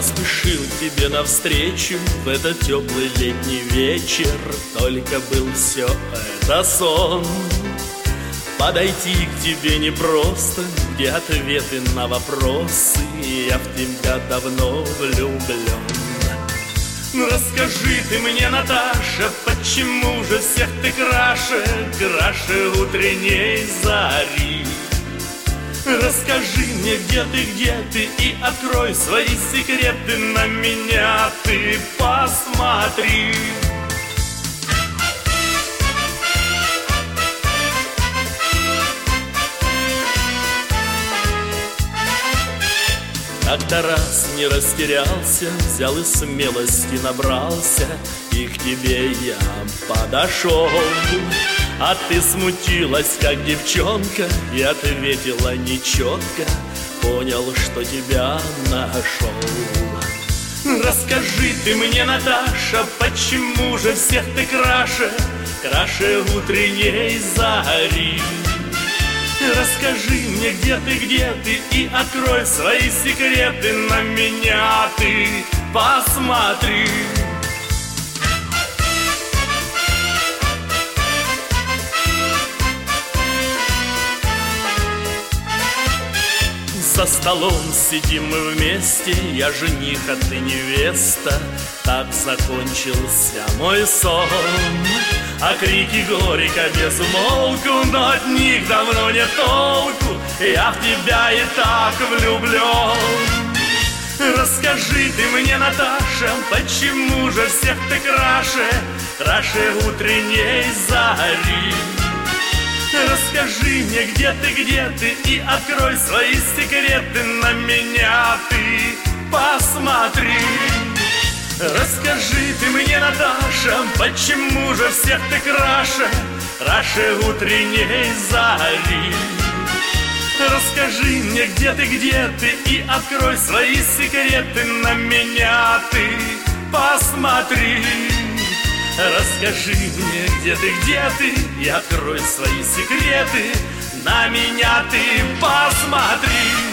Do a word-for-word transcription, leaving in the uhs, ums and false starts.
Я спешил тебе навстречу в этот теплый летний вечер, только был все это сон. Подойти к тебе непросто, где ответы на вопросы, я в тебя давно влюблен. Ну расскажи ты мне, Наташа, почему же всех ты краше, краше утренней зари? Расскажи мне, где ты, где ты, и открой свои секреты, на меня ты посмотри. Как-то раз не растерялся, взял и смелости набрался, и к тебе я подошел. А ты смутилась, как девчонка, и ответила нечетко, понял, что тебя нашел. Расскажи ты мне, Наташа, почему же всех ты краше, краше утренней зари? Расскажи мне, где ты, где ты, и открой свои секреты, на меня ты посмотри. За столом сидим мы вместе, я жених, а ты невеста. Так закончился мой сон. А крики горько без умолку, но от них давно нет толку, я в тебя и так влюблен. Расскажи ты мне, Наташа, почему же всех ты краше, краше утренней зари? Расскажи мне, где ты, где ты, и открой свои секреты, на меня ты посмотри. Расскажи ты мне, Наташа, почему же всех ты краше, краше утренней зари? Расскажи мне, где ты, где ты, и открой свои секреты, на меня ты посмотри. Расскажи мне, где ты, где ты, и открой свои секреты, на меня ты посмотри.